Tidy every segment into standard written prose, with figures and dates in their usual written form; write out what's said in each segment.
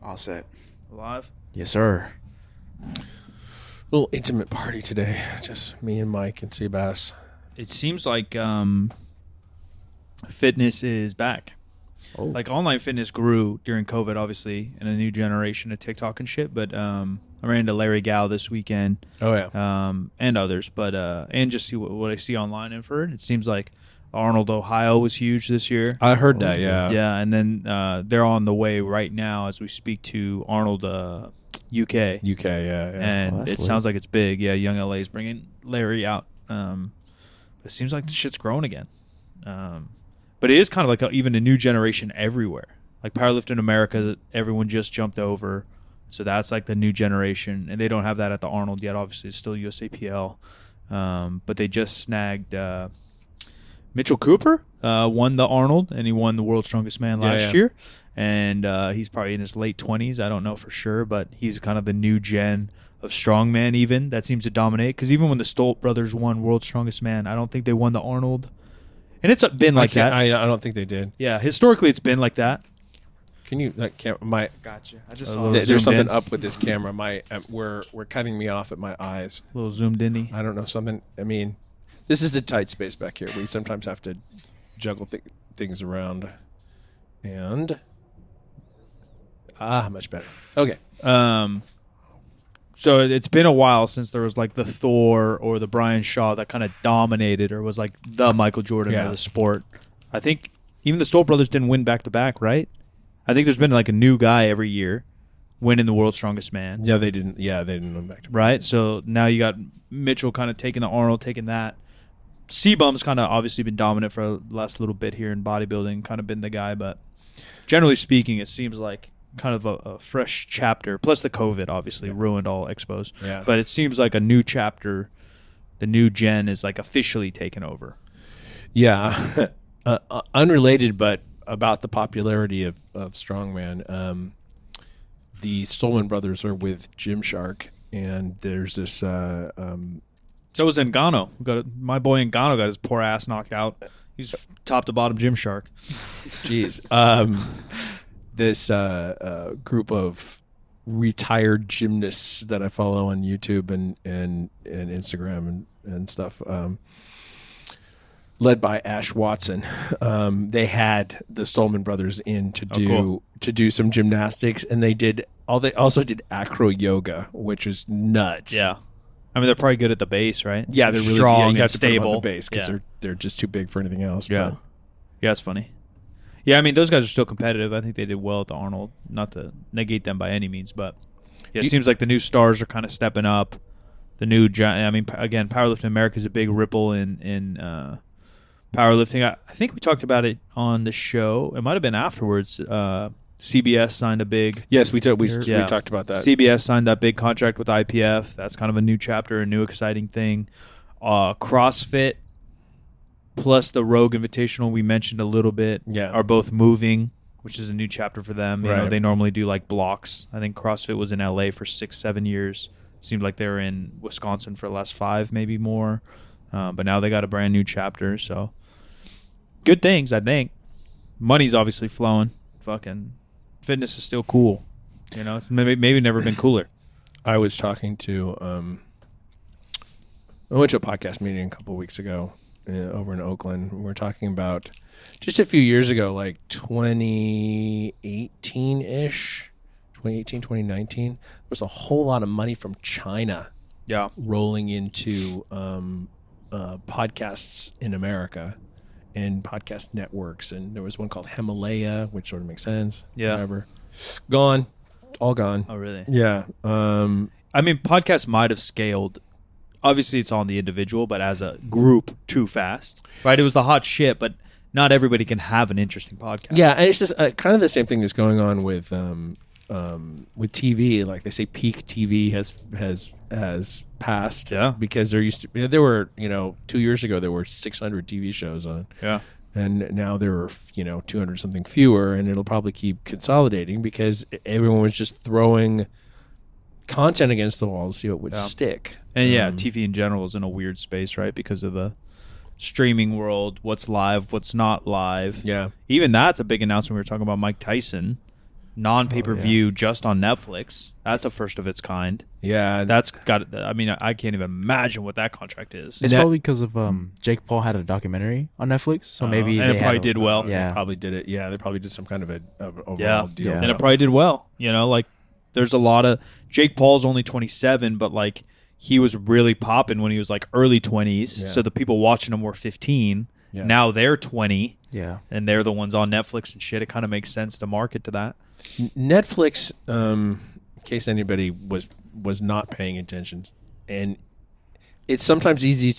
All set. Live? Yes, sir. Little intimate party today. Just me and Mike and Seabass. It seems like fitness is back. Oh. Like online fitness grew during COVID, obviously, in a new generation of TikTok and shit. But I ran into Larry Gao this weekend. Oh, yeah. And others. But and just see what I see online and for it seems like Arnold, Ohio was huge this year. I heard that, yeah. Yeah, and then they're on the way right now as we speak to Arnold, UK. UK, yeah. And it sounds like it's big. Yeah, Young LA is bringing Larry out. It seems like the shit's growing again. But it is kind of like even a new generation everywhere. Like Powerlifting America, everyone just jumped over. So that's like the new generation. And they don't have that at the Arnold yet. Obviously, it's still USAPL. But they just snagged Mitchell Cooper, won the Arnold, and he won the World's Strongest Man last year. And he's probably in his late 20s. I don't know for sure, but he's kind of the new gen of strongman even that seems to dominate. Because even when the Stolt brothers won World's Strongest Man, I don't think they won the Arnold. And it's been like that. I don't think they did. Yeah, historically it's been like that. Can you Gotcha. I just saw Zoomed there's something in. up with this camera. We're cutting me off at my eyes. A little zoomed in. I don't know something. I mean, this is the tight space back here. We sometimes have to juggle things around. And much better. Okay. So it's been a while since there was like the Thor or the Brian Shaw that kind of dominated or was like the Michael Jordan of the sport. I think even the Stolt brothers didn't win back-to-back, right? I think there's been like a new guy every year winning the World's Strongest Man. Yeah, they didn't. Yeah, they didn't win back to back. Right? So now you got Mitchell kind of taking the Arnold, taking that. C-Bum's kind of obviously been dominant for the last little bit here in bodybuilding, kind of been the guy. But generally speaking, it seems like kind of a fresh chapter. Plus the COVID obviously ruined all expos. Yeah. But it seems like a new chapter. The new gen is like officially taken over. Yeah. Unrelated, but about the popularity of strongman. The Stolman brothers are with Gymshark, and there's this. So was Ngannou. My boy Ngannou got his poor ass knocked out. He's top to bottom Gymshark. Jeez. This group of retired gymnasts that I follow on YouTube and Instagram and stuff, led by Ash Watson. They had the Stolman brothers in to do some gymnastics, and they also did acro yoga, which was nuts. Yeah. I mean, they're probably good at the base, right? Yeah, they're really strong you have and to put them stable. on the base because they're just too big for anything else. Yeah. Yeah, it's funny. Yeah, I mean, those guys are still competitive. I think they did well at the Arnold. Not to negate them by any means, but it seems like the new stars are kind of stepping up. The new, again, Powerlifting America is a big ripple in powerlifting. I think we talked about it on the show. It might have been afterwards. CBS signed a big... Yes, we talked about that. CBS signed that big contract with IPF. That's kind of a new chapter, a new exciting thing. CrossFit plus the Rogue Invitational we mentioned a little bit are both moving, which is a new chapter for them. You know, they normally do like blocks. I think CrossFit was in LA for 6-7 years. Seemed like they were in Wisconsin for the last 5, maybe more. But now they got a brand new chapter, so good things, I think. Money's obviously flowing. Fucking fitness is still cool. You know, it's maybe never been cooler. I was talking to I went to a podcast meeting a couple of weeks ago over in Oakland. We were talking about just a few years ago, like 2018-ish, 2018, 2019. There was a whole lot of money from China rolling into podcasts in America and podcast networks. And there was one called Himalaya, which sort of makes sense. Yeah. Whatever. Gone. All gone. Oh, really? Yeah. I mean, podcasts might have scaled. Obviously, it's on the individual, but as a group, too fast. Right? It was the hot shit, but not everybody can have an interesting podcast. Yeah, and it's just kind of the same thing that's going on with TV. Like they say, peak TV has passed. Yeah. Because there were 2 years ago there were 600 TV shows on. Yeah. And now there are 200 something fewer, and it'll probably keep consolidating because everyone was just throwing content against the wall to see what would stick. And TV in general is in a weird space, right? Because of the streaming world, what's live, what's not live. Yeah. Even that's a big announcement. We were talking about Mike Tyson non-pay-per-view just on Netflix. That's a first of its kind. Yeah, That's got. I mean, I can't even imagine what that contract is. It's probably because of Jake Paul had a documentary on Netflix, so maybe and they it probably had did well. They Yeah, probably did it. Yeah, they probably did some kind of a overall deal. Yeah. And it probably did well. You know, like there's a lot of Jake Paul's only 27, but like he was really popping when he was like early 20s. Yeah. So the people watching him were 15. Yeah. Now they're 20, yeah. and they're the ones on Netflix and shit. It kind of makes sense to market to that. Netflix, in case anybody was not paying attention, and it's sometimes easy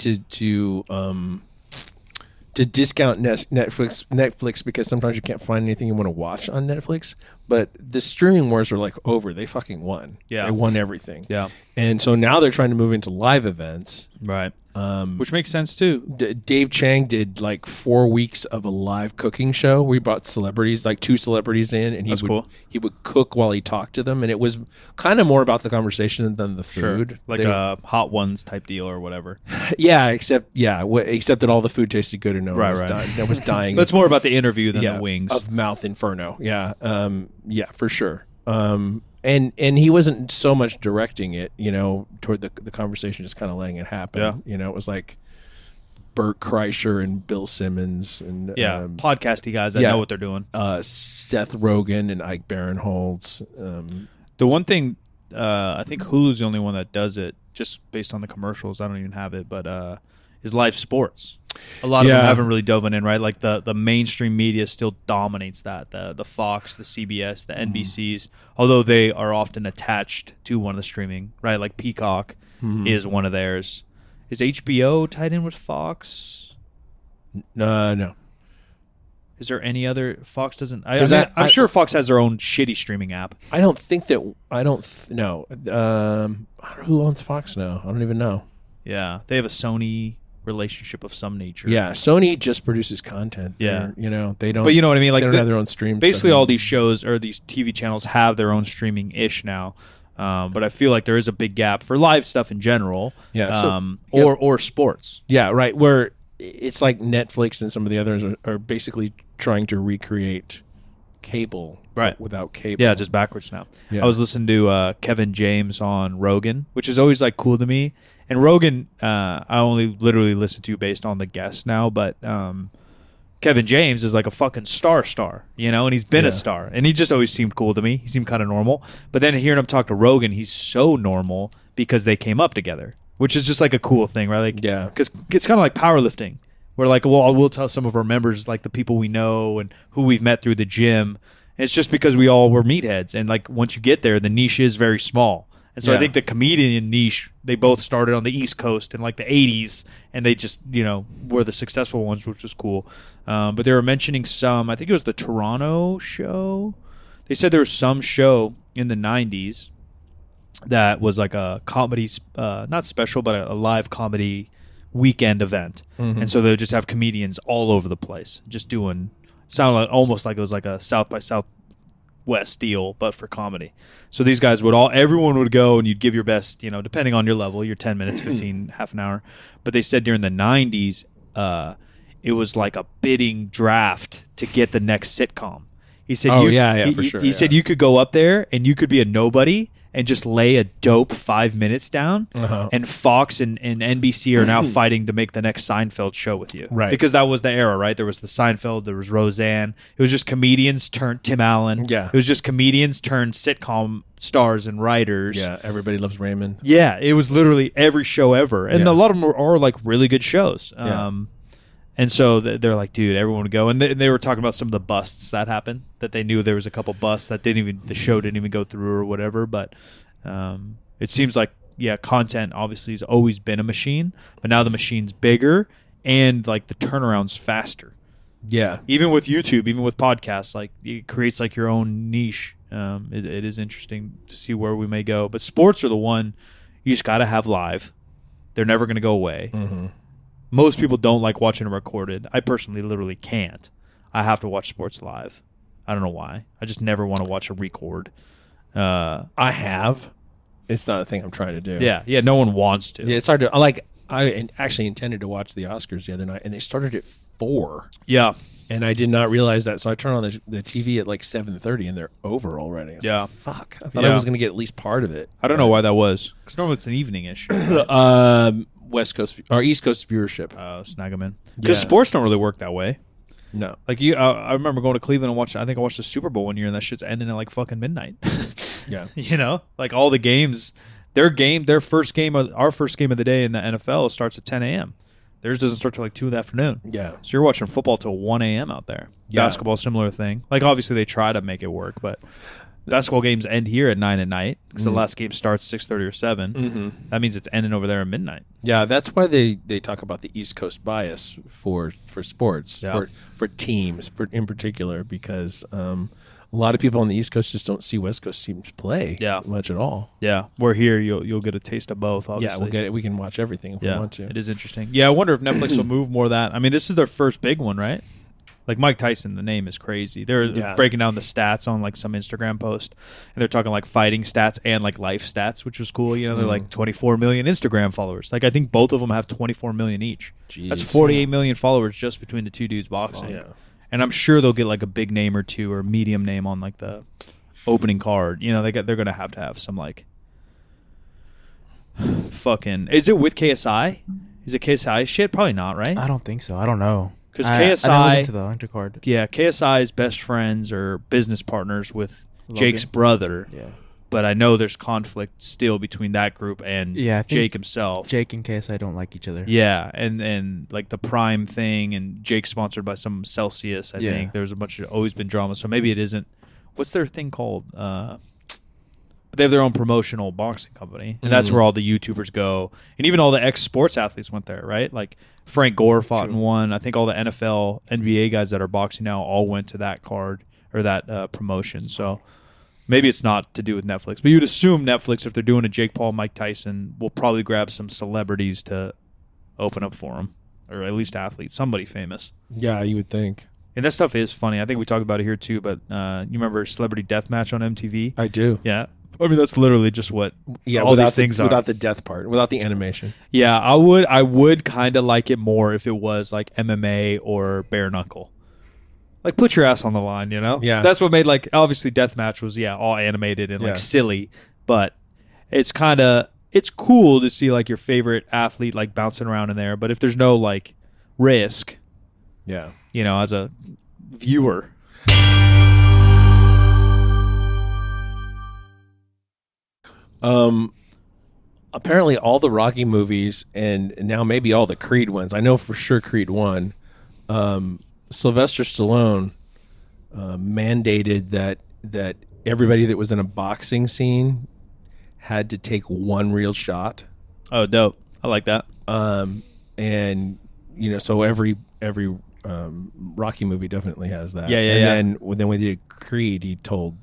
to discount Netflix because sometimes you can't find anything you want to watch on Netflix. But the streaming wars are like over. They fucking won. Yeah. They won everything. Yeah. And so now they're trying to move into live events. Right. Which makes sense too. Dave Chang did like 4 weeks of a live cooking show. We brought celebrities, like 2 celebrities in, and he would cook while he talked to them, and it was kind of more about the conversation than the food. Like a Hot Ones type deal or whatever. Yeah, except that all the food tasted good and no one was dying. That's more about the interview than yeah, the wings. of mouth inferno. Yeah, yeah, for sure. And he wasn't so much directing it, you know, toward the conversation, just kind of letting it happen. Yeah. You know, it was like Bert Kreischer and Bill Simmons and podcasty guys that know what they're doing. Seth Rogen and Ike Barinholtz. The one thing, I think Hulu's the only one that does it, just based on the commercials. I don't even have it, but is live sports. A lot of them haven't really dove in, right? Like the mainstream media still dominates that. The Fox, the CBS, the NBCs, although they are often attached to one of the streaming, right? Like Peacock is one of theirs. Is HBO tied in with Fox? No. Is there any other? Fox doesn't. I'm sure Fox has their own shitty streaming app. I don't think that. No. Who owns Fox now? I don't even know. Yeah, they have a Sony relationship of some nature. Yeah, Sony just produces content. Yeah. You know, they don't. But you know what I mean? Like they don't have their own stream. Basically, all these shows or these TV channels have their own streaming-ish now. But I feel like there is a big gap for live stuff in general. Yeah. Or sports. Yeah, right. Where it's like Netflix and some of the others are basically trying to recreate cable, right? Without cable. Yeah, just backwards now. Yeah. I was listening to Kevin James on Rogan, which is always like cool to me. And Rogan, I only literally listen to based on the guests now, but Kevin James is like a fucking star, you know, and he's been a star, and he just always seemed cool to me. He seemed kind of normal. But then hearing him talk to Rogan, he's so normal because they came up together, which is just like a cool thing, right? Like, yeah, because it's kind of like powerlifting. We're like, well, we'll tell some of our members, like the people we know and who we've met through the gym. And it's just because we all were meatheads, and like once you get there, the niche is very small. And so I think the comedian niche, they both started on the East Coast in like the 80s, and they just, you know, were the successful ones, which was cool. But they were mentioning I think it was the Toronto show. They said there was some show in the 90s that was like a comedy, not special, but a live comedy weekend event. Mm-hmm. And so they would just have comedians all over the place, just sounded almost like it was like a South by Southwest deal, but for comedy. So these guys everyone would go, and you'd give your best, you know, depending on your level, your 10 minutes, 15, half an hour. But they said during the 90s, it was like a bidding draft to get the next sitcom. He said, for sure. He said you could go up there and you could be a nobody and just lay a dope 5 minutes down, and Fox and NBC are now fighting to make the next Seinfeld show with you. Right. Because that was the era, right? There was the Seinfeld, there was Roseanne. It was just comedians turned Tim Allen. Yeah. It was just comedians turned sitcom stars and writers. Yeah, Everybody Loves Raymond. Yeah, it was literally every show ever. And a lot of them are like really good shows. And so they're like, dude, everyone would go. And they were talking about some of the busts that happened, that they knew there was a couple busts that the show didn't even go through or whatever. But it seems like, content obviously has always been a machine, but now the machine's bigger and like the turnaround's faster. Yeah. Even with YouTube, even with podcasts, like it creates like your own niche. It is interesting to see where we may go. But sports are the one you just got to have live. They're never going to go away. Mm-hmm. Most people don't like watching it recorded. I personally literally can't. I have to watch sports live. I don't know why. I just never want to watch a record. I have. It's not a thing I'm trying to do. Yeah. No one wants to. Yeah, it's hard to. I actually intended to watch the Oscars the other night, and they started at 4. Yeah. And I did not realize that, so I turned on the TV at like 7:30, and they're over already. I was Yeah. like, fuck. I thought I was going to get at least part of it. I don't know why that was. Because normally it's an evening-ish. West Coast or East Coast viewership. Snag them in. Because Yeah. sports don't really work that way. No. Like I remember going to Cleveland and watching. I think I watched the Super Bowl one year, and that shit's ending at like fucking midnight. Yeah. You know, like all the games. Their first game, our first game of the day in the NFL starts at 10 a.m. Theirs doesn't start till like 2 in the afternoon. Yeah. So you're watching football till 1 a.m. out there. Yeah. Basketball, similar thing. Like obviously they try to make it work, but basketball games end here at 9 at night because the last game starts 6:30 or 7. Mm-hmm. That means it's ending over there at midnight. Yeah, that's why they talk about the East Coast bias for sports, Yeah. for teams in particular, because a lot of people on the East Coast just don't see West Coast teams play much at all. Yeah, we're here. You'll get a taste of both. Obviously. Yeah, we'll get it. We can watch everything if we want to. It is interesting. Yeah, I wonder if Netflix will move more of that. I mean, this is their first big one, right? Like Mike Tyson, the name is crazy. They're breaking down the stats on like some Instagram post, and they're talking like fighting stats and like life stats, which was cool. You know, they're like 24 million Instagram followers. Like I think both of them have 24 million each. Jeez. That's 48 million followers just between the two dudes boxing. Yeah. And I'm sure they'll get like a big name or two or medium name on like the opening card. You know, they're gonna have to have some like fucking. Is it with KSI? Is it KSI shit? Probably not, right? I don't think so. I don't know. Because I didn't look KSI, into the undercard. yeah, KSI's best friends or business partners with Logan. Jake's brother. Yeah. But I know there's conflict still between that group and Yeah, I think Jake himself. Jake and KSI don't like each other. Yeah, and like the Prime thing, and Jake's sponsored by some Celsius. I Yeah. think there's a bunch of always been drama. So maybe it isn't. What's their thing called? But they have their own promotional boxing company, and that's where all the YouTubers go, and even all the ex-sports athletes went there, right? Like Frank Gore fought in one. I think all the NFL, NBA guys that are boxing now all went to that card or that promotion. So maybe it's not to do with Netflix, but you'd assume Netflix, if they're doing a Jake Paul, Mike Tyson, will probably grab some celebrities to open up for them, or at least athletes, somebody famous. Yeah, you would think. And that stuff is funny. I think we talked about it here too, but you remember Celebrity Deathmatch on MTV? I do. Yeah. I mean, that's literally just what all without these things are. without the death part, without the animation. Yeah, I would kind of like it more if it was like MMA or bare knuckle. Like, put your ass on the line, you know? Yeah. That's what made, like, obviously Deathmatch was, all animated and, like, silly. But it's it's cool to see, like, your favorite athlete, like, bouncing around in there. But if there's no, like, risk, Yeah. you know, as a viewer. Apparently all the Rocky movies and now maybe all the Creed ones. I know for sure Creed 1. Sylvester Stallone mandated that everybody that was in a boxing scene had to take one real shot. Oh, dope. I like that. And you know, so every Rocky movie definitely has that. Yeah. And then when they did Creed, he told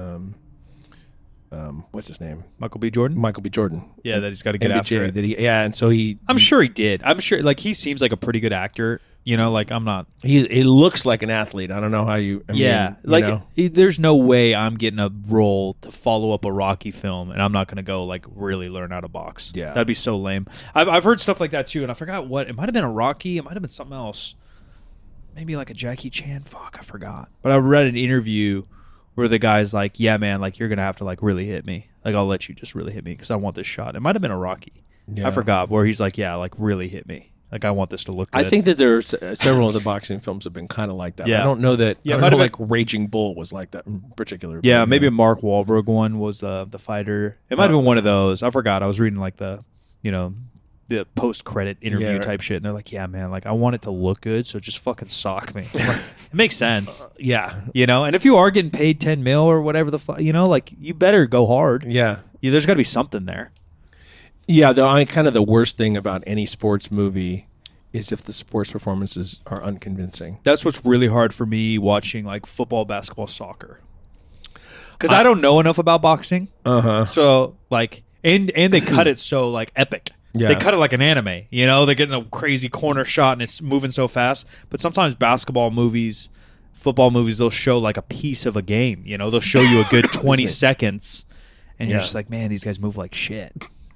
what's his name? Michael B. Jordan? Michael B. Jordan. Yeah, that he's got to get MBJ, after it. that and so I'm sure he did. I'm sure, like, he seems like a pretty good actor. You know, like, I'm not. he looks like an athlete. I don't know how you. I mean, like, you know. there's no way I'm getting a role to follow up a Rocky film, and I'm not going to go, like, really learn how to box. Yeah. That'd be so lame. I've heard stuff like that, too, and I forgot what. It might have been a Rocky. It might have been something else. Maybe, like, a Jackie Chan. Fuck, I forgot. But I read an interview where the guy's like, yeah, man, like, you're going to have to, like, really hit me. Like, I'll let you just really hit me because I want this shot. It might have been a Rocky. Yeah. I forgot, where he's like, yeah, like, really hit me. Like, I want this to look good. I think that there are several of the boxing films have been kind of like that. Yeah. I don't know that. Yeah, I might don't know, have like Raging Bull was like that in particular. Yeah, but, maybe a Mark Wahlberg one was the fighter. It might have been one of those. I forgot. I was reading like the post-credit interview right. type shit, and they're like, yeah, man, like, I want it to look good, so just fucking sock me. It makes sense. Yeah, You know, and if you are getting paid $10 million or whatever the fuck, you know, like, you better go hard. yeah. There's got to be something there. Yeah, kind of the worst thing about any sports movie is if the sports performances are unconvincing. That's what's really hard for me watching, like, football, basketball, soccer. Because I don't know enough about boxing. Uh-huh. So, like, and they cut it so, like, epic. Yeah. They cut it like an anime. You know, they're getting a crazy corner shot and it's moving so fast. But sometimes basketball movies, football movies, they'll show, like, a piece of a game. You know, they'll show you a good 20 seconds. And you're Yeah. just like, man, these guys move like shit.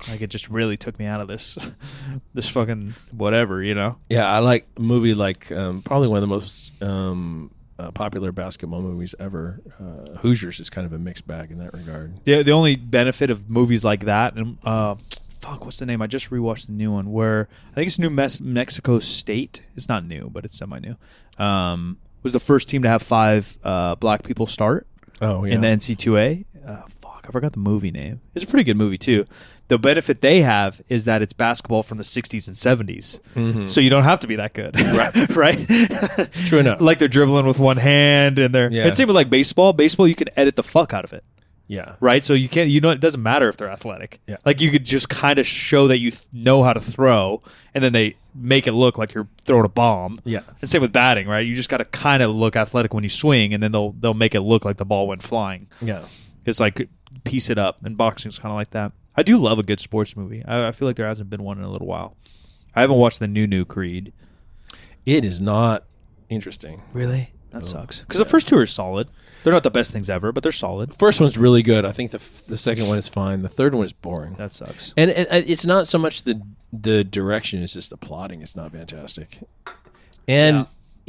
Like, it just really took me out of this this fucking whatever, you know? Yeah, I like a movie like probably one of the most popular basketball movies ever. Hoosiers is kind of a mixed bag in that regard. The only benefit of movies like that, and what's the name? I just rewatched the new one where I think it's New Mexico State. It's not new, but it's semi-new. Was the first team to have 5 black people start in the NC2A. I forgot the movie name. It's a pretty good movie too. The benefit they have is that it's basketball from the 60s and 70s. Mm-hmm. So you don't have to be that good. Right? True enough. Like they're dribbling with one hand and they're it's same with like baseball. Baseball you can edit the fuck out of it. Yeah. Right? So it doesn't matter if they're athletic. Yeah. Like you could just kind of show that you know how to throw and then they make it look like you're throwing a bomb. Yeah. And same with batting, right? You just got to kind of look athletic when you swing and then they'll make it look like the ball went flying. Yeah. It's like piece it up, and boxing's kind of like that. I do love a good sports movie. I feel like there hasn't been one in a little while. I haven't watched the new Creed. It is not interesting. Really? That sucks. Because the first 2 are solid. They're not the best things ever, but they're solid. The first one's really good. I think the second one is fine. The third one is boring. That sucks. And it's not so much the direction; it's just the plotting. It's not fantastic. And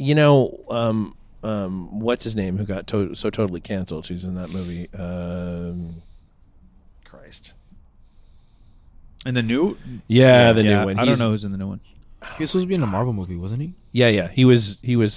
what's his name? Who got so totally canceled? Who's in that movie? Christ. And the new? Yeah, the new one. I don't know who's in the new one. He was supposed to be in a Marvel movie, wasn't he? Yeah. He was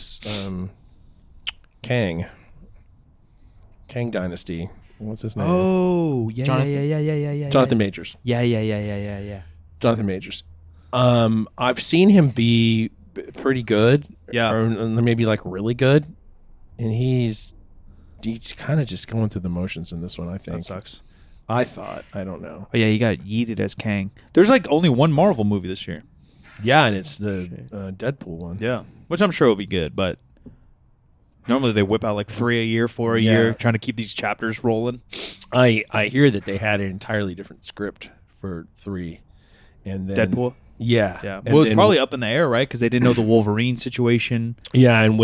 Kang. Kang Dynasty. What's his name? Oh, yeah. Jonathan Majors. Yeah. Jonathan Majors. I've seen him be pretty good. Yeah. Or maybe like really good. And he's kind of just going through the motions in this one, I think. That sucks. I thought. I don't know. Oh, yeah, you got yeeted as Kang. There's like only one Marvel movie this year. Yeah, and it's the Deadpool one. Yeah. Which I'm sure will be good, but normally they whip out like 3 a year, 4 a year, trying to keep these chapters rolling. I hear that they had an entirely different script for 3. And then Deadpool? Yeah. Yeah. And Well, it's then- probably up in the air, right? Because they didn't know the Wolverine situation. Yeah, and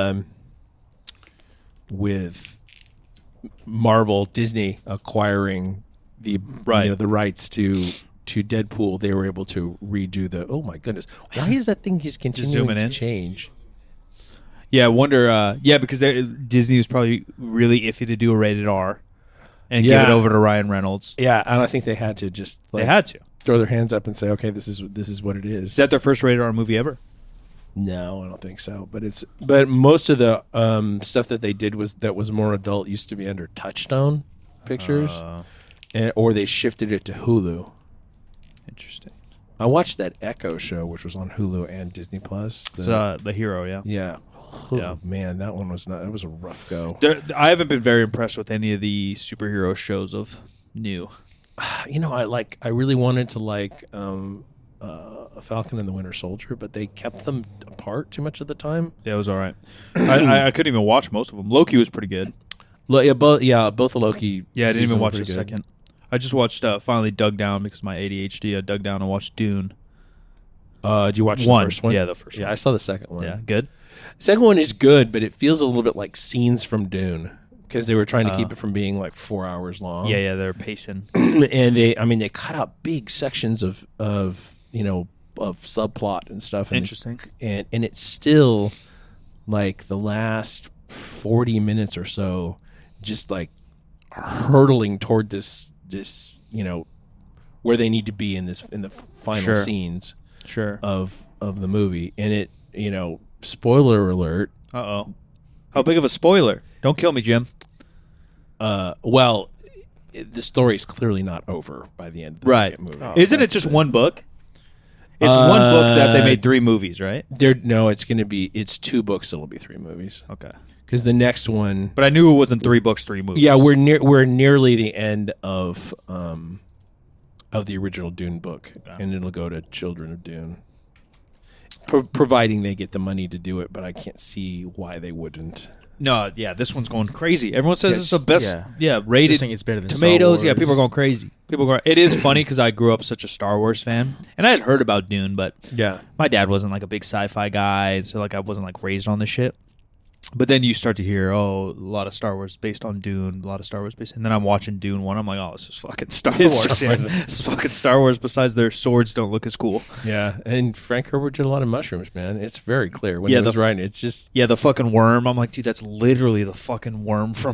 with Marvel, Disney acquiring the the rights to Deadpool, they were able to redo the. Oh my goodness! Why is that thing just continuing zooming to in? change? Yeah, I wonder. Because Disney was probably really iffy to do a rated R and give it over to Ryan Reynolds. Yeah, and I think they had to just They had to. throw their hands up and say, "Okay, this is what it is." Is that their first rated R movie ever? No, I don't think so. But most of the stuff that they did that was more adult used to be under Touchstone Pictures, or they shifted it to Hulu. Interesting. I watched that Echo show, which was on Hulu and Disney Plus. It's The Hero, yeah. Yeah. Yeah. Man, that one was not. That was a rough go. I haven't been very impressed with any of the superhero shows of new. I really wanted to like Falcon and the Winter Soldier, but they kept them apart too much of the time. Yeah, it was all right. I couldn't even watch most of them. Loki was pretty good. Both the Loki. Yeah, I didn't even seasons were watch the pretty good. second. I just watched, finally dug down because of my ADHD. I dug down and watched Dune. Did you watch the One. first one? Yeah, the first one. Yeah, I saw the second one. Yeah, good. Second one is good, but it feels a little bit like scenes from Dune because they were trying to keep it from being like 4 hours long. Yeah, they're pacing. And they cut out big sections of subplot and stuff. And Interesting. And it's still like the last 40 minutes or so, just like hurtling toward this where they need to be in the final Sure. scenes Sure. of the movie. And it, spoiler alert. Uh-oh. How big of a spoiler? Don't kill me, Jim. Well, the story is clearly not over by the end of the second movie. Isn't it just one book? It's one book that they made 3 movies, right? It's 2 books. It'll be 3 movies. Okay. Because the next one, But I knew it wasn't 3 books, 3 movies. yeah, we're nearly the end of the original Dune book, and it'll go to Children of Dune, providing they get the money to do it. But I can't see why they wouldn't. No, yeah, this one's going crazy. Everyone says Yes. it's the best. Yeah. Rated. They're saying it's better than Tomatoes. Star Yeah, Wars. people are going crazy. It is funny because I grew up such a Star Wars fan, and I had heard about Dune, but Yeah, my dad wasn't like a big sci-fi guy, so like I wasn't like raised on this shit. But then you start to hear, a lot of Star Wars based on Dune, a lot of Star Wars based, and then I'm watching Dune 1. I'm like, oh, this is fucking Star It's Wars. Star Yeah. Wars. This is fucking Star Wars. Besides, their swords don't look as cool. Yeah, and Frank Herbert did a lot of mushrooms, man. It's very clear when Yeah, he was the- writing. It's just Yeah, the fucking worm. I'm like, dude, that's literally the fucking worm from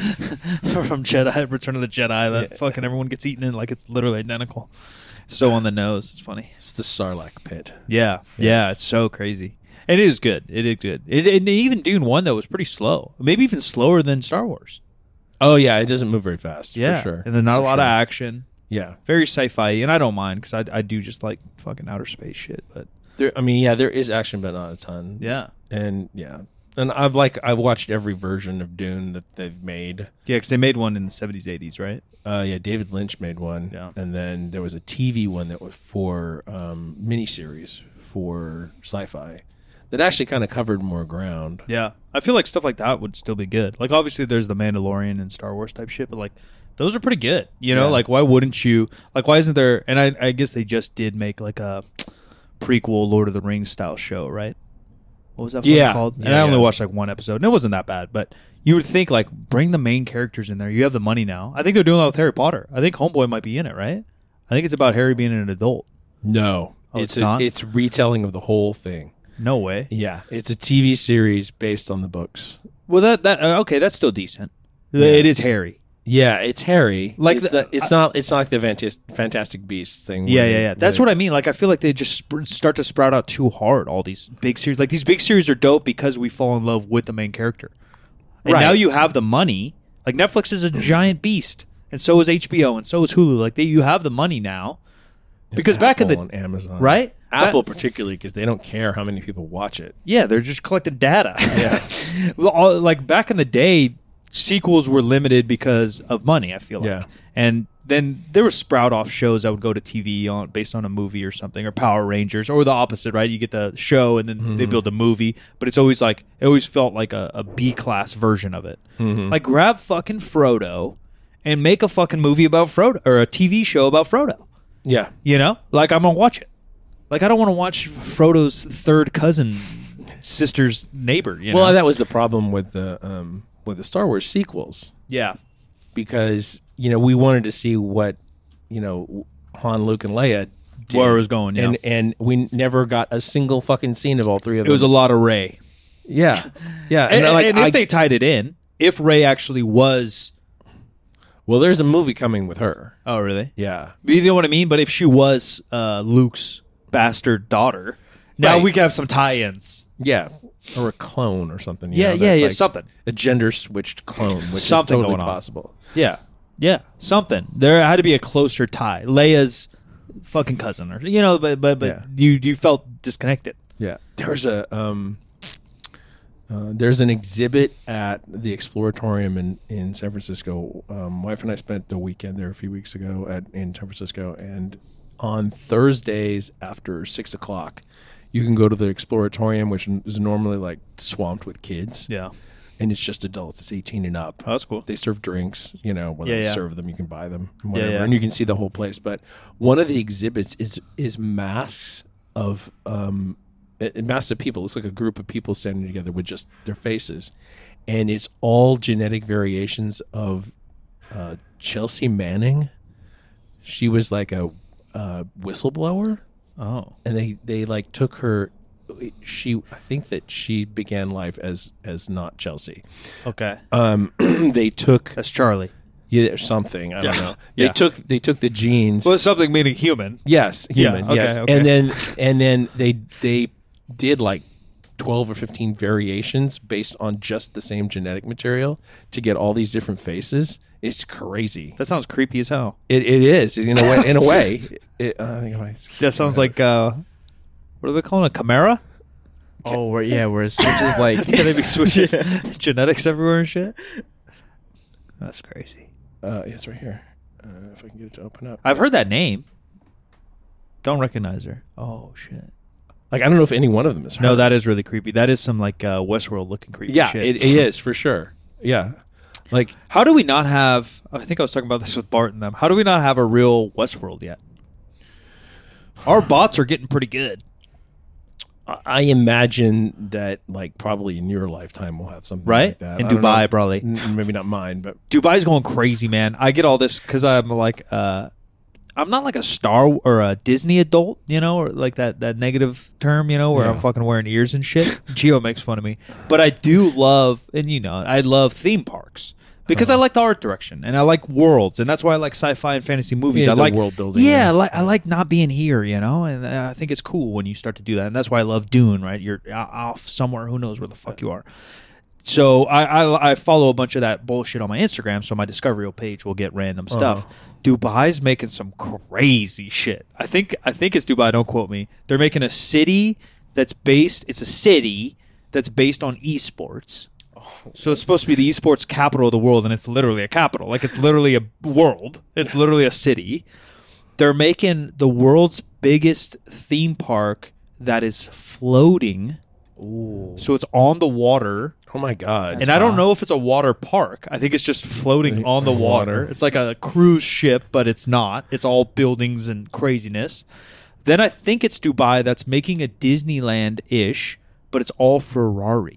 from Jedi, Return of the Jedi. That fucking everyone gets eaten in, like it's literally identical. So on the nose, it's funny. it's the Sarlacc pit. Yeah, Yes. yeah, it's so crazy. And it is good. It is good. And even Dune 1, though, was pretty slow. Maybe even slower than Star Wars. Oh yeah, it doesn't move very fast. Yeah. for sure. And then not a For lot of sure. action. Yeah, Very sci-fi, and I don't mind because I do just like fucking outer space shit. But there is action, but not a ton. yeah, and I've watched every version of Dune that they've made. yeah, because they made one in the 70s, 80s, right? David Lynch made one. Yeah. And then there was a TV one that was for miniseries for sci-fi that actually kind of covered more ground. Yeah, I feel like stuff like that would still be good. Like obviously, there's the Mandalorian and Star Wars type shit, but like those are pretty good. You know, Yeah. like why wouldn't you? Like why isn't there? And I guess they just did make like a prequel Lord of the Rings style show, right? What was that fucking Yeah. called? And Yeah, I only yeah. watched like one episode, and it wasn't that bad. But you would think like bring the main characters in there. You have the money now. I think they're doing that with Harry Potter. I think Homeboy might be in it, right? I think it's about Harry being an adult. No, Oh, it's not? It's retelling of the whole thing. No way. Yeah, it's a TV series based on the books. Well, that okay, that's still decent. Yeah. It is Harry. Yeah, it's Harry. Like it's, it's not like the Fantastic Beasts thing. Yeah. That's what I mean. Like, I feel like they just start to sprout out too hard. All these big series, like these big series, are dope because we fall in love with the main character. And Right. now you have the money. Like Netflix is a giant beast, and so is HBO, and so is Hulu. Like you have the money now. Because back in the on Amazon, right? Apple Ba- particularly, because they don't care how many people watch it. yeah, they're just collecting data. Yeah. Well, like back in the day, sequels were limited because of money. I feel like, Yeah. and then there were sprout off shows that would go to TV on based on a movie or something, or Power Rangers, or the opposite, right? You get the show and then they build a movie, but it's always like it always felt like a B class version of it. Like grab fucking Frodo and make a fucking movie about Frodo or a TV show about Frodo. Yeah, You know, like I'm gonna watch it. Like I don't want to watch Frodo's third cousin, sister's neighbor. You well, know? that was the problem with the Star Wars sequels, yeah. because we wanted to see what Han, Luke, and Leia did. Where it was going, yeah. and we never got a single fucking scene of all three of It them. was a lot of Rey. yeah. And if they tied it in, if Rey actually was, well, there's a movie coming with her. oh really? Yeah, But you know what I mean. But if she was Luke's bastard daughter, now Right. we can have some tie-ins. yeah, or a clone or something. Yeah, something. A gender switched clone, which Something is totally going on. possible. Yeah, something. There had to be a closer tie. Leia's fucking cousin, or but Yeah. you felt disconnected. Yeah, there's an exhibit at the Exploratorium in San Francisco. Wife and I spent the weekend there a few weeks ago in San Francisco, and on Thursdays after 6 o'clock, you can go to the Exploratorium, which is normally like swamped with kids. Yeah. And it's just adults. It's 18 and up. Oh, that's cool. They serve drinks, whether they Yeah. serve them, you can buy them, whatever, yeah. and you can see the whole place. But one of the exhibits is masks of masks of people. It's like a group of people standing together with just their faces, and it's all genetic variations of Chelsea Manning. She was like a whistleblower, Oh. and they like took her. I think that she began life as not Chelsea. Okay. They took That's Charlie. something, I don't know. Yeah. They took the genes. Well, something meaning human. Yes, human. okay, yes, okay. and then they did like 12 or 15 variations based on just the same genetic material to get all these different faces. It's crazy. That sounds creepy as hell. It is in a way. In a way, That sounds like what are they calling a chimera? Oh, where it switches like Yeah, they be switching genetics everywhere and shit. That's crazy. it's right here. If I can get it to open up. I've heard that name. Don't recognize her. Oh shit. Like I don't know if any one of them is her. No, that is really creepy. That is some like Westworld looking creepy yeah, shit. it is for sure. Yeah, like How do we not have? I think I was talking about this with Bart and them. How do we not have a real Westworld yet? Our bots are getting pretty good. I imagine that, like, probably in your lifetime we'll have something Right? like that. In I don't Dubai, know. probably. Maybe not mine, but Dubai's going crazy, man. I get all this because I'm like, I'm not like a Star or a Disney adult, or like that negative term, where I'm fucking wearing ears and shit. Gio makes fun of me, but I do love, and I love theme parks because I like the art direction and I like worlds, and that's why I like sci-fi and fantasy movies. Yeah, I like world building. Yeah, I like not being here, and I think it's cool when you start to do that, and that's why I love Dune. Right, you're off somewhere, who knows where the fuck you are. So I follow a bunch of that bullshit on my Instagram, so my Discovery page will get random stuff. Dubai's making some crazy shit. I think it's Dubai. Don't quote me. They're making a city that's based. It's a city that's based on esports. So it's supposed to be the esports capital of the world, and it's literally a capital. Like, it's literally a world. It's literally a city. They're making the world's biggest theme park that is floating. Ooh. So it's on the water. Oh my god! And I don't know if it's a water park. I think it's just floating on the water. It's like a cruise ship, but it's not. It's all buildings and craziness. Then I think it's Dubai that's making a Disneyland-ish, but it's all Ferrari.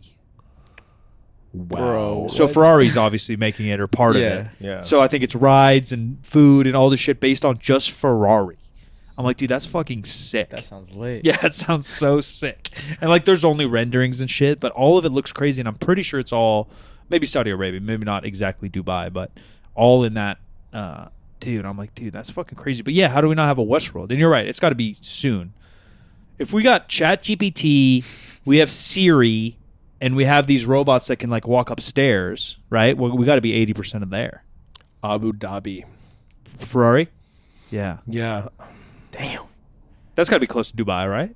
Wow. So Ferrari's obviously making it or part of it. Yeah. So I think it's rides and food and all this shit based on just Ferrari. I'm like, dude, that's fucking sick. That sounds lit. Yeah, it sounds so sick. And like, there's only renderings and shit, but all of it looks crazy. And I'm pretty sure it's all maybe Saudi Arabia, maybe not exactly Dubai, but all in that. Dude, I'm like, dude, that's fucking crazy. But yeah, how do we not have a Westworld? And you're right, it's got to be soon. If we got ChatGPT, we have Siri, and we have these robots that can like walk upstairs, right? Well, we got to be 80% of there. Abu Dhabi. Ferrari? Yeah. Yeah. Damn. That's got to be close to Dubai, right?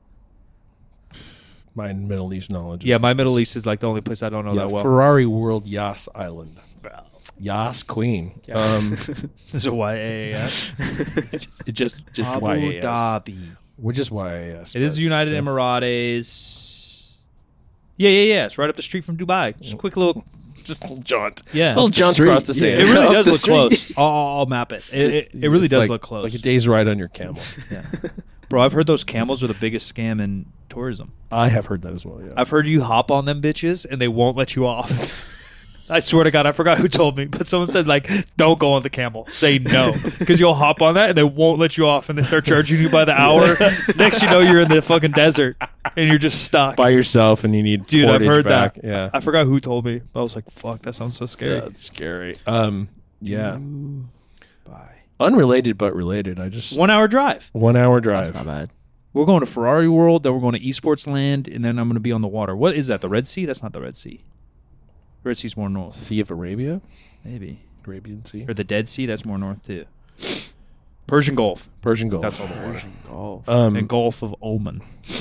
My Middle East knowledge. Yeah, my Middle East is like the only place I don't know that well. Ferrari World Yas Island. Yas Queen. Is it YAAS? It just Abu YAS. Dhabi. We're just YAS. It is United Emirates. Yeah. It's right up the street from Dubai. Just a quick little... Just a little jaunt. Yeah. Little jaunt street. across the sand. It really Up does the look street. close. I'll map it. It really does look close. Like a day's ride on your camel. Yeah. Bro, I've heard those camels are the biggest scam in tourism. I have heard that as well, yeah. I've heard you hop on them bitches and they won't let you off. I swear to God, I forgot who told me, but someone said, like, don't go on the camel. Say no. Because you'll hop on that and they won't let you off and they start charging you by the hour. Next you know, you're in the fucking desert and you're just stuck. By yourself and you need Dude, I've portage heard back. that. Yeah. I forgot who told me. I was like, fuck, that sounds so scary. Yeah, it's scary. Yeah. Bye. Unrelated but related. I just 1 hour drive. 1 hour drive. That's not bad. We're going to Ferrari World, then we're going to Esports Land, and then I'm going to be on the water. What is that, the Red Sea? That's not the Red Sea. Red Sea's more north. Sea of Arabia? Maybe. Arabian Sea? Or the Dead Sea, that's more north too. Persian Gulf. Persian Gulf. That's all the water. Oh, And Gulf of Oman.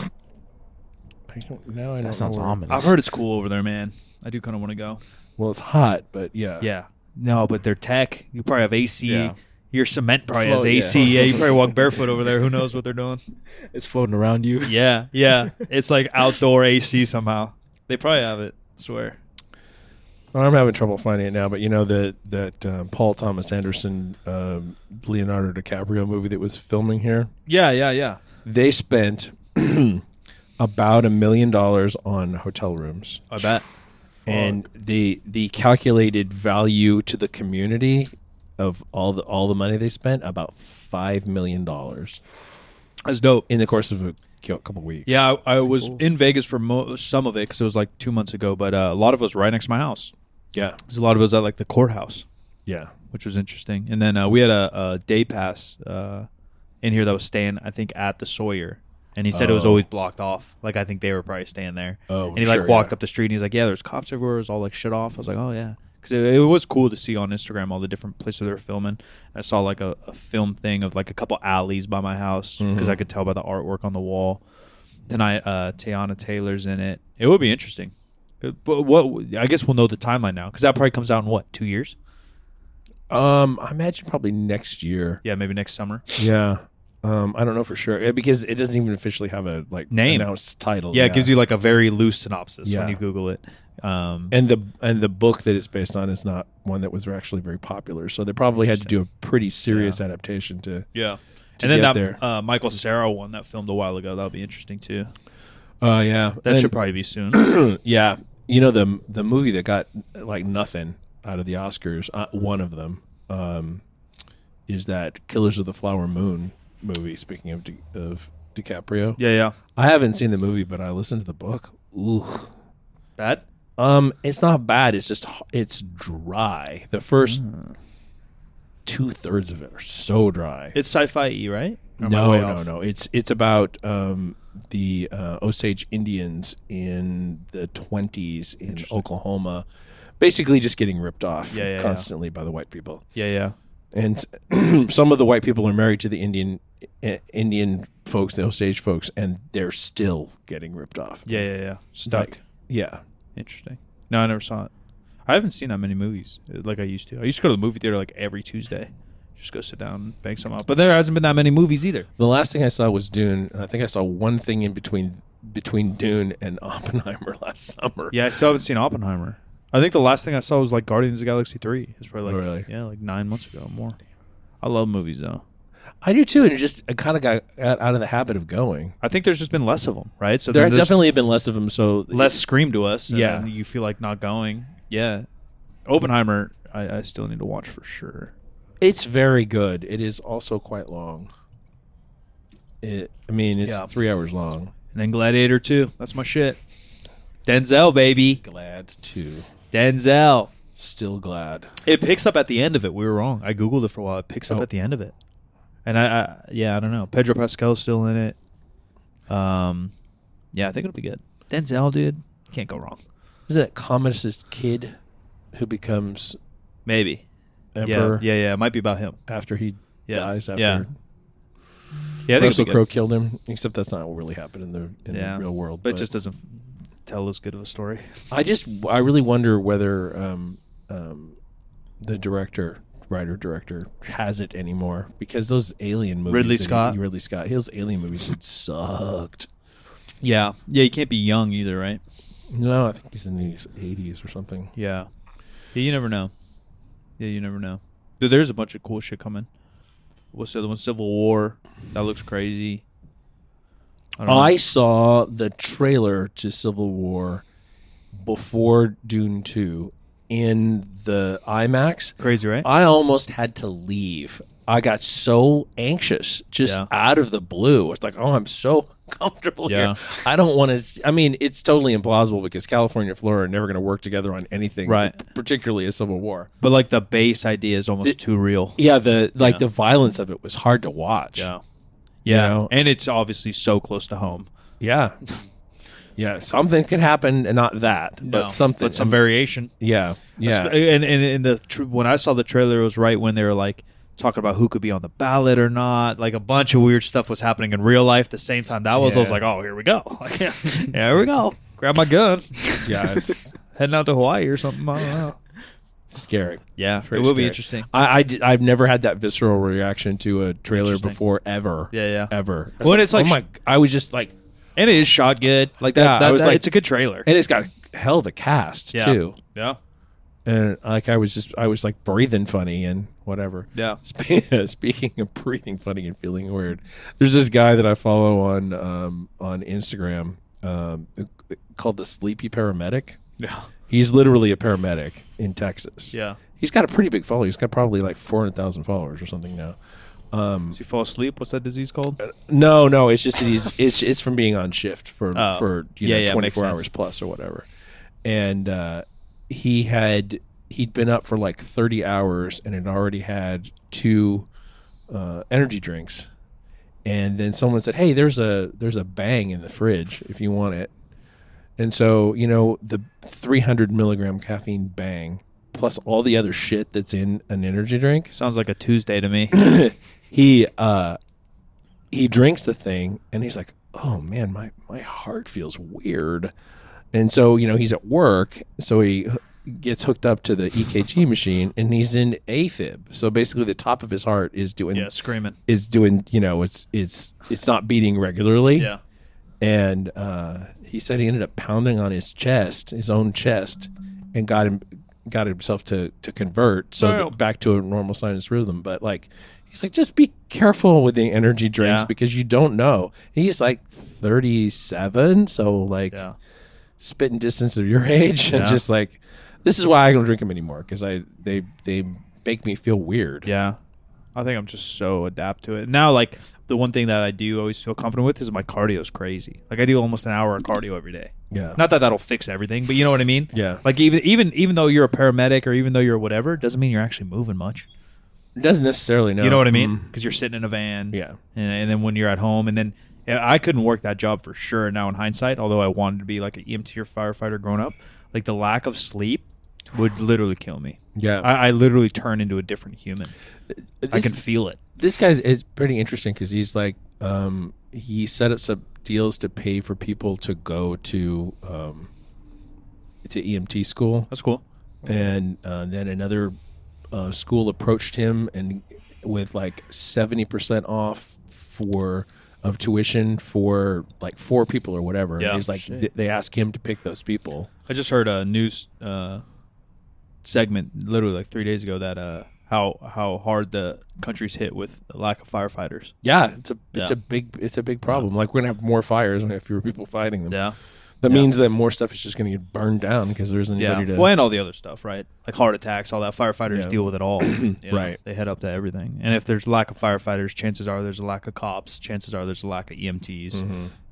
I don't that sounds know where- ominous. I've heard it's cool over there, man. I do kind of want to go. Well, it's hot, but yeah. Yeah. No, but their tech, you probably have AC. Yeah. Your cement probably has Float, AC. yeah. Yeah, you probably walk barefoot over there. Who knows what they're doing? It's floating around you. Yeah. It's like outdoor AC somehow. They probably have it. I swear. Well, I'm having trouble finding it now, but you know that Paul Thomas Anderson, Leonardo DiCaprio movie that was filming here? Yeah. They spent about $1 million on hotel rooms. I bet. And the calculated value to the community of all the money they spent, about $5 million That's dope. in the course of a couple weeks. Yeah, I was in Vegas for some of it because it was like 2 months ago, but a lot of us right next to my house. Yeah. There's a lot of us at like the courthouse, Yeah. which was interesting. And then we had a day pass in here that was staying, I think, at the Sawyer. And he said it was Oh. always blocked off. Like, I think they were probably staying there. Oh, and he sure, like walked yeah. up the street and he's like, yeah, there's cops everywhere. It was all like shut off. I was like, oh, yeah. Because it was cool to see on Instagram all the different places they were filming. I saw like a film thing of like a couple alleys by my house because I could tell by the artwork on the wall. Then Tiana Taylor's in it. It would be interesting. But what I guess we'll know the timeline now because that probably comes out in what, 2 years? I imagine probably next year. Yeah, maybe next summer. Yeah. I don't know for sure because it doesn't even officially have a Name. announced title. Yeah, it gives you like a very loose synopsis Yeah. when you Google it. and the book that it's based on is not one that was actually very popular. So they probably had to do a pretty serious adaptation to. Yeah. to And then get that there. Michael Cera one that filmed a while ago, that'll be interesting too. Yeah. That And- should probably be soon. Yeah, you know the movie that got like nothing out of the Oscars. One of them is that Killers of the Flower Moon movie. Speaking of DiCaprio, yeah. I haven't seen the movie, but I listened to the book. Ooh, Bad? it's not bad. It's just it's dry. The first 2/3 of it are so dry. It's sci-fi, right? Or am I way off? No. It's about the Osage Indians in the 20s in Oklahoma, basically just getting ripped off Yeah. constantly by the white people. Yeah. And some of the white people are married to the Indian folks, the Osage folks, and they're still getting ripped off. Yeah. Stuck. Like, yeah. Interesting. No, I never saw it. I haven't seen that many movies like I used to. I used to go to the movie theater like every Tuesday. Just go sit down and bang some out. But there hasn't been that many movies either. The last thing I saw was Dune, and I think I saw one thing in between Dune and Oppenheimer last summer. Yeah, I still haven't seen Oppenheimer. I think the last thing I saw was like Guardians of the Galaxy 3. It's probably like, Really? yeah, like 9 months ago or more. I love movies though. I do too, and I kind of got out of the habit of going. I think there's just been less of them, right? So There then there's definitely have been less of them, so less scream to us. And Yeah. then you feel like not going. Yeah. Oppenheimer, I still need to watch for sure. it's very good. It is also quite long. It's Yeah. 3 hours long. And then Gladiator 2. That's my shit. Denzel, baby. Glad to. Denzel. Still glad. It picks up at the end of it. We were wrong. I Googled it for a while. It picks up at the end of it. And I don't know. Pedro Pascal's still in it. Yeah, I think it'll be good. Denzel, dude. Can't go wrong. Isn't it Commodus' kid who becomes Maybe. emperor Yeah. It might be about him. after he Yeah. dies? After Yeah, I think Russell it'll be Crowe good. killed him. Except that's not what really happened in the real world. But it just doesn't tell as good of a story. I really wonder whether the writer-director has it anymore, because those alien movies, Ridley Scott? his alien movies had sucked. Yeah. Yeah, you can't be young either, right? No, I think he's in his 80s or something. Yeah. Yeah, you never know. Dude, there's a bunch of cool shit coming. What's the other one? Civil War. That looks crazy. I don't know. I saw the trailer to Civil War before Dune 2 in the IMAX. Crazy, right? I almost had to leave. I got so anxious just out of the blue. It's like, oh, I'm so comfortable here. I don't want to. It's totally implausible because California and Florida are never going to work together on anything, Right. Particularly a Civil War. But like the base idea is almost too real. Yeah, the violence of it was hard to watch. Yeah. You know? And it's obviously so close to home. Yeah. Yeah, something can happen, and not that, but something. But some variation. Yeah, yeah. And in when I saw the trailer, it was right when they were like talking about who could be on the ballot or not. Like a bunch of weird stuff was happening in real life at the same time. I was like, oh, here we go. Like, here we go. Grab my gun. Yeah, Heading out to Hawaii or something. I don't know. Scary. Yeah, Very it will be scary. interesting. I've never had that visceral reaction to a trailer Interesting. before, ever. Yeah. Ever. When it's like- I was just like, And it is shot good. Like that. Yeah, I was like- it's a good trailer. and it's got a hell of a cast Yeah. too. Yeah. And like I was like breathing funny and whatever. Yeah. Speaking of breathing funny and feeling weird, there's this guy that I follow on Instagram called the Sleepy Paramedic. Yeah. He's literally a paramedic in Texas. Yeah. He's got a pretty big following. He's got probably like 400,000 followers or something now. Does he fall asleep? What's that disease called? No, it's just that it's from being on shift for makes 24 hours sense. plus or whatever. And he'd been up for like 30 hours and had already had 2 energy drinks. And then someone said, "Hey, there's a Bang in the fridge if you want it." And so, the 300 milligram caffeine Bang plus all the other shit that's in an energy drink. Sounds like a Tuesday to me. He drinks the thing and he's like, "Oh man, my heart feels weird." And so, he's at work, so he gets hooked up to the EKG machine and he's in AFib. So basically the top of his heart is doing Screaming. it's not beating regularly. Yeah. And he said he ended up pounding on his own chest, and got himself to convert back to a normal sinus rhythm. But like, He's like, just be careful with the energy drinks Yeah. because you don't know. And he's like 37, so like Yeah. spitting distance of your age, and Yeah. just like, this is why I don't drink them anymore because they make me feel weird. Yeah. I think I'm just so adapt to it. Now, like, the one thing that I do always feel confident with is my cardio is crazy. Like, I do almost an hour of cardio every day. Yeah. Not that that'll fix everything, but you know what I mean? Yeah. Like, even though you're a paramedic or even though you're whatever, doesn't mean you're actually moving much. It doesn't necessarily know. You know what I mean? Because you're sitting in a van. Yeah. And then when you're at home, and then I couldn't work that job for sure now in hindsight, although I wanted to be like an EMT or firefighter growing up. Like, the lack of sleep would literally kill me. Yeah. I literally turn into a different human. I can feel it. This guy is pretty interesting because he's like, he set up some deals to pay for people to go to EMT school, That's cool. and then another school approached him and with like 70% off of tuition for like 4 people or whatever. Yeah. And he's like, they asked him to pick those people. I just heard a news segment literally like 3 days ago that how hard the country's hit with the lack of firefighters. Yeah, it's Yeah. a big problem. Like, we're gonna have more fires and have fewer people fighting them. Yeah. That Yeah. means that more stuff is just going to get burned down because there isn't Yeah. anybody to. Well, and all the other stuff, right? Like heart attacks, all that. Firefighters Yeah. deal with it all. you know? Right. They head up to everything. And if there's lack of firefighters, chances are there's a lack of cops. Chances are there's a lack of EMTs.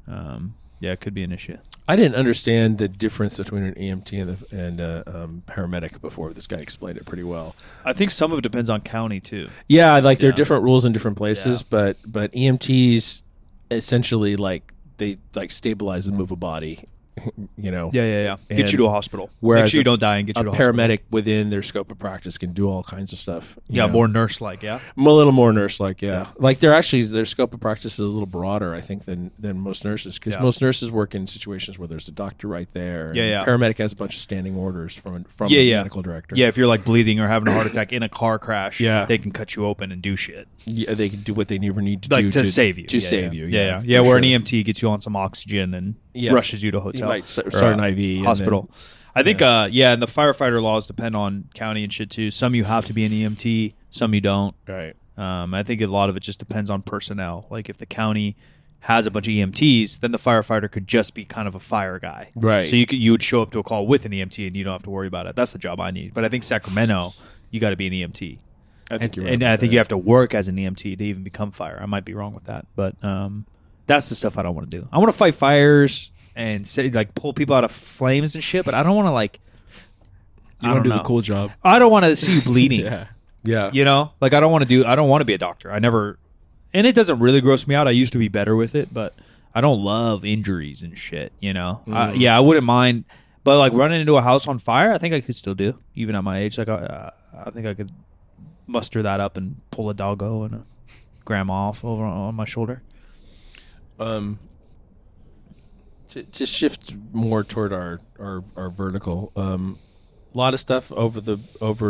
Yeah, it could be an issue. I didn't understand the difference between an EMT and a paramedic before. This guy explained it pretty well. I think some of it depends on county, too. Yeah, like there are Yeah. different rules in different places, Yeah. but EMTs essentially like they like stabilize and move a body. You know, Yeah. Get And you to a hospital. whereas Make sure you don't die and get you a to a hospital. paramedic within their scope of practice can do all kinds of stuff. you Yeah, know. more nurse-like, yeah? A little more nurse-like, yeah. Like their scope of practice is a little broader, I think, than most nurses, because Yeah. most nurses work in situations where there's a doctor right there. And Yeah. Paramedic has a bunch of standing orders from Yeah, the yeah. medical director. Yeah, if you're like bleeding or having a heart attack in a car crash, Yeah. they can cut you open and do shit. Yeah, they can do what they never need to Like do to save you. To Yeah, save yeah. you, Yeah. for Where an sure. EMT gets you on some oxygen and Yeah. rushes you to a You hotel. might start or, an IV and hospital. then- I think, and the firefighter laws depend on county and shit too. Some you have to be an EMT, some you don't. Right. I think a lot of it just depends on personnel. Like if the county has a bunch of EMTs, then the firefighter could just be kind of a fire guy. Right. So you would show up to a call with an EMT and you don't have to worry about it. That's the job I need. But I think Sacramento, you got to be an EMT. I think you're right. And about I think that. you have to work as an EMT to even become fire. I might be wrong with that, but that's the stuff I don't want to do. I want to fight fires and say, like pull people out of flames and shit, but I don't want to like. You I want don't to do know. the cool job. I don't want to see you bleeding. Yeah. Yeah. You know, like I don't want to be a doctor. I never, and it doesn't really gross me out. I used to be better with it, but I don't love injuries and shit. You know, I wouldn't mind, but like running into a house on fire, I think I could still do, even at my age. Like I think I could muster that up and pull a doggo and a grandma off over on my shoulder. To shift more toward our vertical, a lot of stuff over the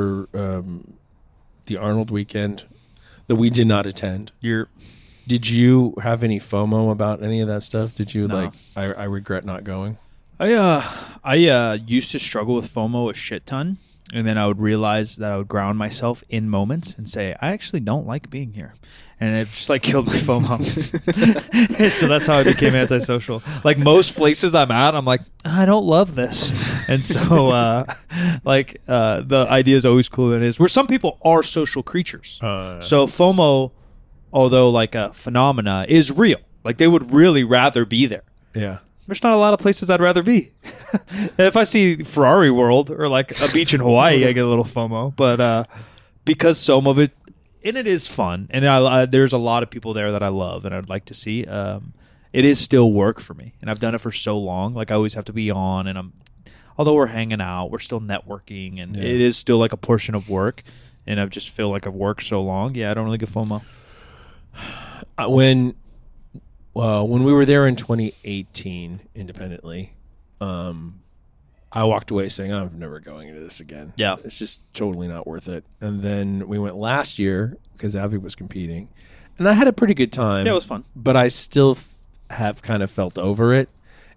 Arnold weekend that we did not attend. Did you have any FOMO about any of that stuff? Did you No. I regret not going? I used to struggle with FOMO a shit ton, and then I would realize that I would ground myself in moments and say, I actually don't like being here. And it just like killed my FOMO. So that's how I became antisocial. Like most places I'm at, I'm like, I don't love this. And so the idea is always cool than it is. Where some people are social creatures. So FOMO, although like a phenomena, is real. Like they would really rather be there. Yeah. There's not a lot of places I'd rather be. If I see Ferrari World or like a beach in Hawaii, I get a little FOMO. But because some of it, and it is fun, and there's a lot of people there that I love and I'd like to see. It is still work for me, and I've done it for so long. Like I always have to be on, and although we're hanging out, we're still networking, and it is still like a portion of work. And I just feel like I've worked so long. Yeah, I don't really get FOMO. When we were there in 2018 independently, I walked away saying, I'm never going into this again. Yeah. It's just totally not worth it. And then we went last year because Avi was competing, and I had a pretty good time. Yeah, it was fun. But I still have kind of felt over it.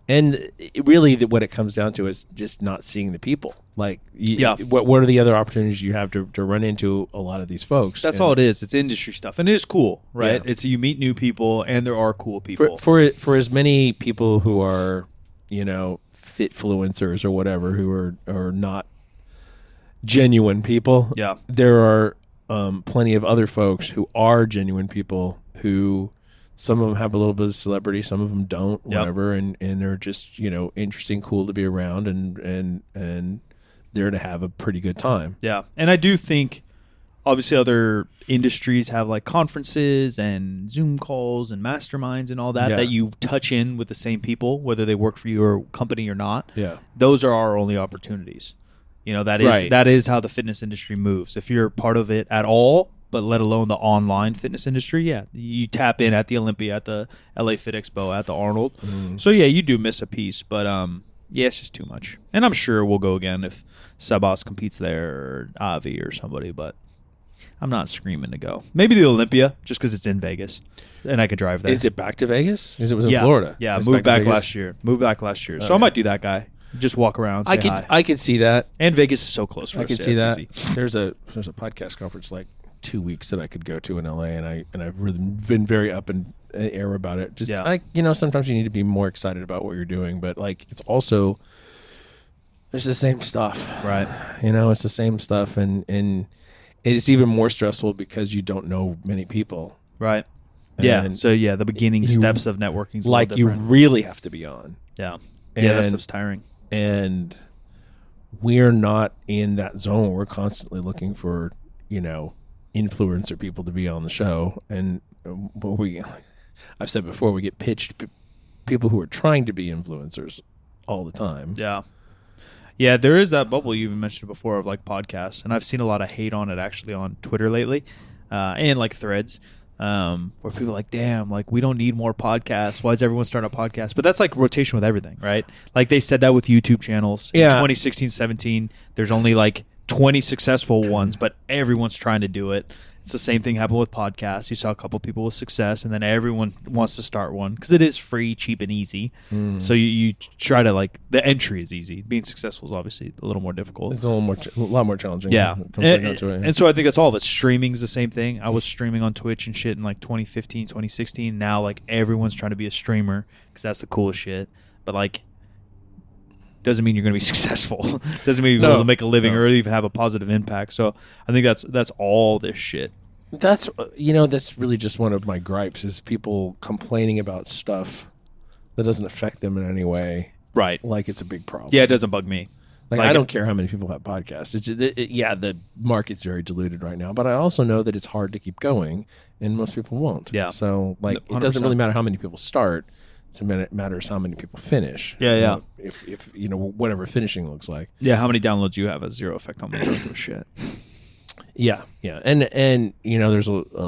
And really, what it comes down to is just not seeing the people. Like, Yeah. what are the other opportunities you have to run into a lot of these folks? That's And all it is. It's industry stuff, and it is cool, right? Yeah. It's you meet new people, and there are cool people. For as many people who are, fitfluencers or whatever, who are not genuine people. Yeah. There are plenty of other folks who are genuine people who. Some of them have a little bit of celebrity, some of them don't, Yep. whatever, and they're just interesting, cool to be around, and they're to have a pretty good time. Yeah, and I do think, obviously, other industries have like conferences and Zoom calls and masterminds and all that Yeah. that you touch in with the same people, whether they work for your company or not. Yeah, Those are our only opportunities. That is Right. that is how the fitness industry moves. If you're part of it at all, but let alone the online fitness industry, yeah, you tap in at the Olympia, at the LA Fit Expo, at the Arnold. So yeah, you do miss a piece, but yeah, it's just too much. And I'm sure we'll go again if Sebas competes there or Avi or somebody, but I'm not screaming to go. Maybe the Olympia, just because it's in Vegas and I could drive there. is it back to Vegas? Because it was in yeah. Florida. Yeah, It's moved to back Vegas? last year. Moved back last year. So I Okay. might do that guy. Just walk around, say hi. I could see that. And Vegas is so close for I us. could Yeah, see it's that. easy. There's a podcast conference like 2 weeks that I could go to in LA, and I've really been very up in the air about it. Just Yeah. sometimes you need to be more excited about what you're doing, but like it's also it's the same stuff, Right. It's the same stuff, and it's even more stressful because you don't know many people. Right. Yeah. And So yeah, the beginning you- steps of networking is like a you little different. really have to be on, Yeah. Yeah, that And- stuff's tiring. and we're not in that zone. We're constantly looking for influencer people to be on the show, and I've said before, we get pitched people who are trying to be influencers all the time. Yeah. Yeah, there is that bubble you even mentioned before of like podcasts, and I've seen a lot of hate on it actually on Twitter lately, and like Threads, where people are like, damn, like we don't need more podcasts. Why is everyone starting a podcast? But that's like rotation with everything, right? Like they said that with YouTube channels. In Yeah. 2016, 17, there's only like 20 successful ones, but everyone's trying to do it. It's the same thing happened with podcasts. You saw a couple people with success, and then everyone wants to start one because it is free, cheap, and easy. So you try to like the entry is easy. Being successful is obviously a little more difficult. It's a lot more challenging. Yeah, when it comes right down to it. and so I think that's all of it. Streaming is the same thing. I was streaming on Twitch and shit in like 2015, 2016. Now like everyone's trying to be a streamer because that's the coolest shit. But like, doesn't mean you're going to be successful. Doesn't mean you're able to make a living or even have a positive impact. So I think that's all this shit. That's that's really just one of my gripes is people complaining about stuff that doesn't affect them in any way. Right. Like it's a big problem. Yeah, it doesn't bug me. Like I don't care how many people have podcasts. It's just, the market's very diluted right now, but I also know that it's hard to keep going, and most people won't. Yeah. So like, it 100%. doesn't really matter how many people start. It matters how many people finish. Yeah, yeah. If whatever finishing looks like. Yeah, how many downloads you have has zero effect on me. I don't give a shit. Yeah, and there's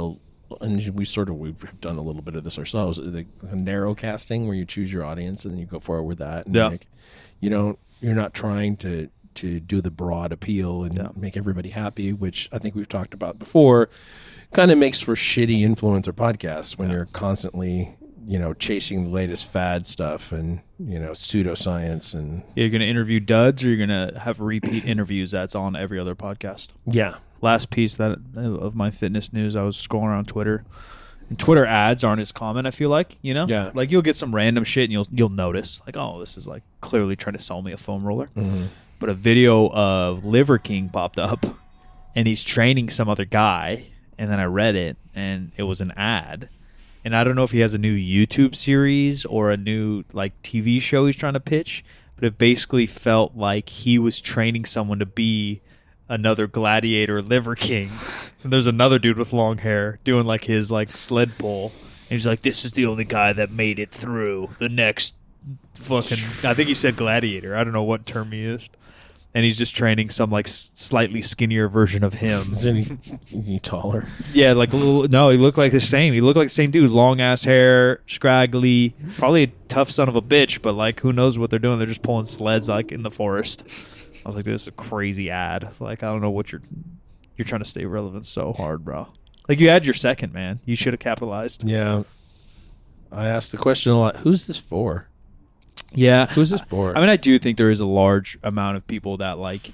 and we've done a little bit of this ourselves. The narrow casting where you choose your audience and then you go forward with that. And Yeah. like, you're not trying to do the broad appeal and make everybody happy, which I think we've talked about before. Kind of makes for shitty influencer podcasts when you're constantly chasing the latest fad stuff and pseudoscience and You're going to interview duds, or you're going to have repeat interviews that's on every other podcast. yeah. Last piece of my fitness news, I was scrolling around Twitter, and Twitter ads aren't as common. I feel like Yeah. like you'll get some random shit, and you'll notice like, oh, this is like clearly trying to sell me a foam roller. Mm-hmm. But a video of Liver King popped up, and he's training some other guy, and then I read it, and it was an ad. And I don't know if he has a new YouTube series or a new like TV show he's trying to pitch, but it basically felt like he was training someone to be another gladiator Liver King. And there's another dude with long hair doing like his like sled pull. And he's like, this is the only guy that made it through the next fucking, I think he said gladiator. I don't know what term he used. And he's just training some like slightly skinnier version of him. Is any taller? Yeah, like a little. No, he looked like the same. He looked like the same dude. Long ass hair, scraggly, probably a tough son of a bitch. But like, who knows what they're doing? They're just pulling sleds like in the forest. I was like, this is a crazy ad. Like, I don't know what you're trying to stay relevant so hard, bro. Like, you had your second, man. You should have capitalized. Yeah. I asked the question a lot. Who's this for? Yeah. Who's this for? I mean, I do think there is a large amount of people that like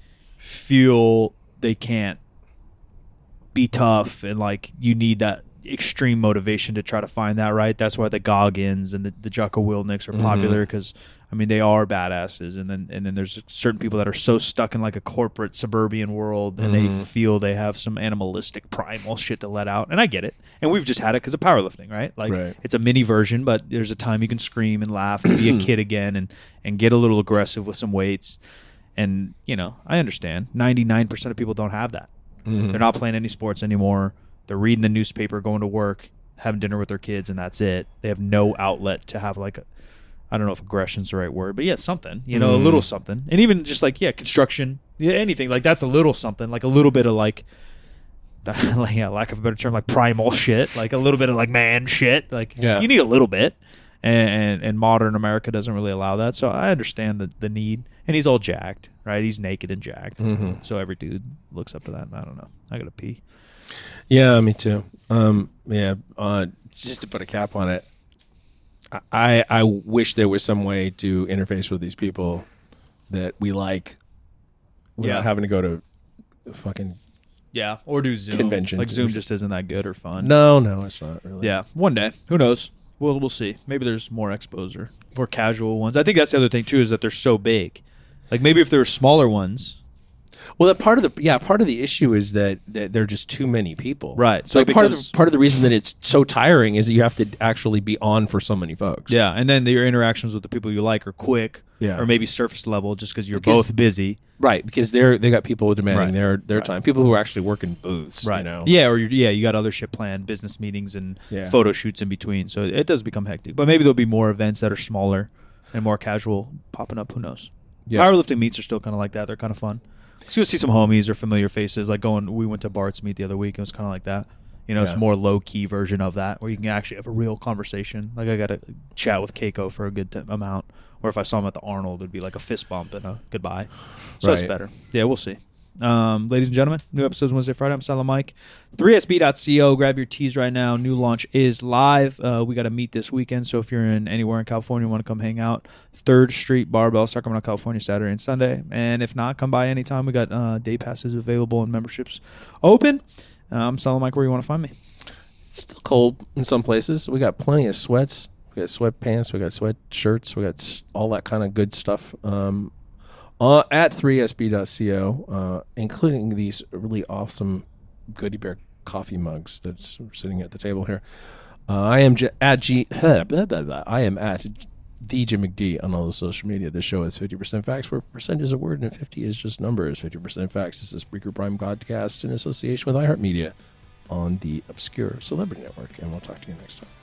feel they can't be tough, and like you need that extreme motivation to try to find that, right? That's why the Goggins and the Jocko Willnicks are popular, because I mean they are badasses, and then there's certain people that are so stuck in like a corporate suburban world, and they feel they have some animalistic primal shit to let out, and I get it, and we've just had it because of powerlifting, right? Like it's a mini version, but there's a time you can scream and laugh and be a kid again, and get a little aggressive with some weights, and you know I understand 99% of people don't have that. They're not playing any sports anymore. They're reading the newspaper, going to work, having dinner with their kids, and that's it. They have no outlet to have like I don't know if aggression's the right word, but yeah, something, you know, a little something. And even just like, construction, anything, like that's a little something, like a little bit of like, lack of a better term, like primal shit, like a little bit of like man shit. Like you need a little bit. And modern America doesn't really allow that. So I understand the need. And he's all jacked, right? He's naked and jacked. So every dude looks up to that. I don't know. I got to pee. Yeah, me too. Just to put a cap on it, I wish there was some way to interface with these people that we like without having to go to fucking or do Zoom. Convention. Like Zoom just isn't that good or fun. No, it's not really. Yeah, one day. Who knows? We'll see. Maybe there's more expos or more casual ones. I think that's the other thing too, is that they're so big. Like maybe if there were smaller ones. Well, that part of the issue is that there are just too many people. Right. So like part of the reason that it's so tiring is that you have to actually be on for so many folks. Yeah, and then your interactions with the people you like are quick, or maybe surface level, just because you're both busy. Right, because they got people demanding their time. People who are actually working booths. Right. You know? Yeah, or you got other shit planned, business meetings and photo shoots in between. So it does become hectic. But maybe there'll be more events that are smaller and more casual popping up. Who knows? Yeah. Powerlifting meets are still kind of like that. They're kind of fun. So you'll see some homies or familiar faces. Like we went to Bart's meet the other week. It was kind of like that. You know, it's a more low-key version of that, where you can actually have a real conversation. Like I got to chat with Keiko for a good amount. Or if I saw him at the Arnold, it'd be like a fist bump and a goodbye. So that's better. Yeah, we'll see. Ladies and gentlemen, new episodes Wednesday, Friday. I'm Silent Mike. 3sb.co. Grab your tees right now. New launch is live. We got a meet this weekend, so if you're anywhere in California and want to come hang out, 3rd Street Barbell, Sacramento, California, Saturday and Sunday. And if not, come by anytime. We got day passes available and memberships open. I'm Silent Mike. Where you want to find me? It's still cold in some places. We got plenty of sweats. We got sweatpants. We got sweatshirts. We got all that kind of good stuff. At 3sb.co, including these really awesome Goodie Bear coffee mugs that's sitting at the table here. I am at the Jim McD on all the social media. This show is 50% Facts, where percent is a word and 50 is just numbers. 50% Facts is a Spreaker Prime podcast in association with iHeartMedia on the Obscure Celebrity Network. And we'll talk to you next time.